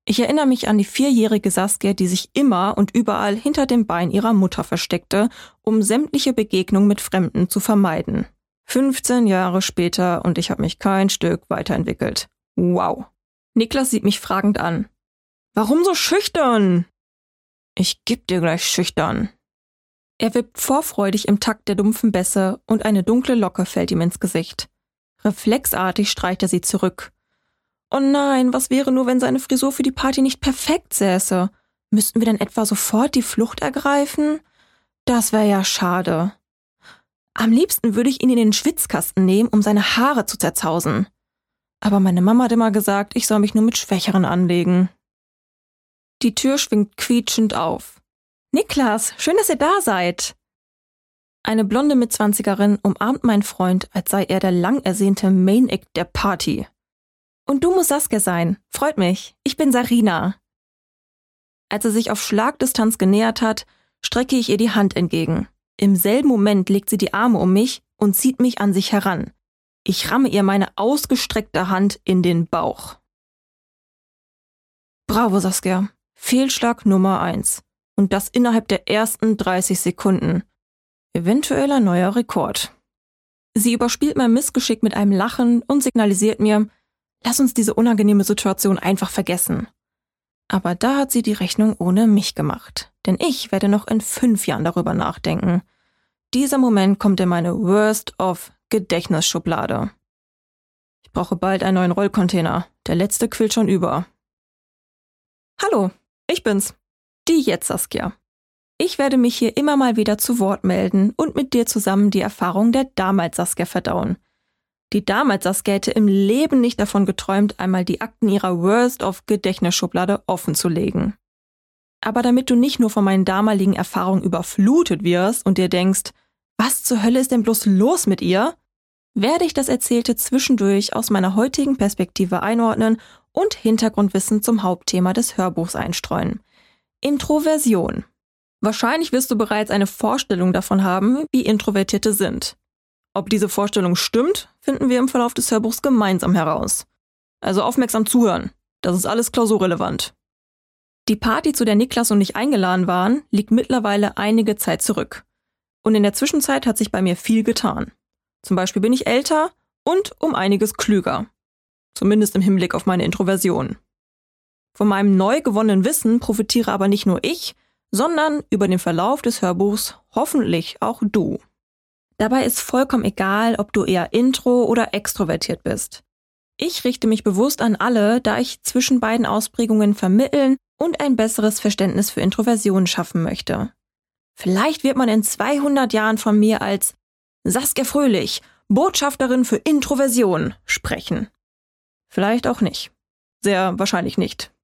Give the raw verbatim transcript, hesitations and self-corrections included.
Ich erinnere mich an die vierjährige Saskia, die sich immer und überall hinter dem Bein ihrer Mutter versteckte, um sämtliche Begegnungen mit Fremden zu vermeiden. fünfzehn Jahre später und ich habe mich kein Stück weiterentwickelt. Wow. Niklas sieht mich fragend an. Warum so schüchtern? Ich geb dir gleich schüchtern. Er wippt vorfreudig im Takt der dumpfen Bässe und eine dunkle Locke fällt ihm ins Gesicht. Reflexartig streicht er sie zurück. Oh nein, was wäre nur, wenn seine Frisur für die Party nicht perfekt säße? Müssten wir dann etwa sofort die Flucht ergreifen? Das wäre ja schade. Am liebsten würde ich ihn in den Schwitzkasten nehmen, um seine Haare zu zerzausen. Aber meine Mama hat immer gesagt, ich soll mich nur mit Schwächeren anlegen. Die Tür schwingt quietschend auf. Niklas, schön, dass ihr da seid. Eine blonde Mitzwanzigerin umarmt meinen Freund, als sei er der lang ersehnte Main Act der Party. Und du musst Saskia sein. Freut mich. Ich bin Sarina. Als er sich auf Schlagdistanz genähert hat, strecke ich ihr die Hand entgegen. Im selben Moment legt sie die Arme um mich und zieht mich an sich heran. Ich ramme ihr meine ausgestreckte Hand in den Bauch. Bravo, Saskia. Fehlschlag Nummer eins. Und das innerhalb der ersten dreißig Sekunden. Eventueller neuer Rekord. Sie überspielt mein Missgeschick mit einem Lachen und signalisiert mir, lass uns diese unangenehme Situation einfach vergessen. Aber da hat sie die Rechnung ohne mich gemacht. Denn ich werde noch in fünf Jahren darüber nachdenken. Dieser Moment kommt in meine Worst-of-Gedächtnisschublade. Ich brauche bald einen neuen Rollcontainer. Der letzte quillt schon über. Hallo, ich bin's. Die Jetzt-Saskia. Ich werde mich hier immer mal wieder zu Wort melden und mit dir zusammen die Erfahrung der Damals-Saskia verdauen. Die Damals-Saskia hätte im Leben nicht davon geträumt, einmal die Akten ihrer Worst-of-Gedächtnisschublade offen zu legen. Aber damit du nicht nur von meinen damaligen Erfahrungen überflutet wirst und dir denkst, was zur Hölle ist denn bloß los mit ihr, werde ich das Erzählte zwischendurch aus meiner heutigen Perspektive einordnen und Hintergrundwissen zum Hauptthema des Hörbuchs einstreuen. Introversion. Wahrscheinlich wirst du bereits eine Vorstellung davon haben, wie Introvertierte sind. Ob diese Vorstellung stimmt, finden wir im Verlauf des Hörbuchs gemeinsam heraus. Also aufmerksam zuhören. Das ist alles klausurrelevant. Die Party, zu der Niklas und ich eingeladen waren, liegt mittlerweile einige Zeit zurück. Und in der Zwischenzeit hat sich bei mir viel getan. Zum Beispiel bin ich älter und um einiges klüger. Zumindest im Hinblick auf meine Introversion. Von meinem neu gewonnenen Wissen profitiere aber nicht nur ich, sondern über den Verlauf des Hörbuchs hoffentlich auch du. Dabei ist vollkommen egal, ob du eher intro- oder extrovertiert bist. Ich richte mich bewusst an alle, da ich zwischen beiden Ausprägungen vermitteln und ein besseres Verständnis für Introversion schaffen möchte. Vielleicht wird man in zweihundert Jahren von mir als Saskia Fröhlich, Botschafterin für Introversion, sprechen. Vielleicht auch nicht. Sehr wahrscheinlich nicht.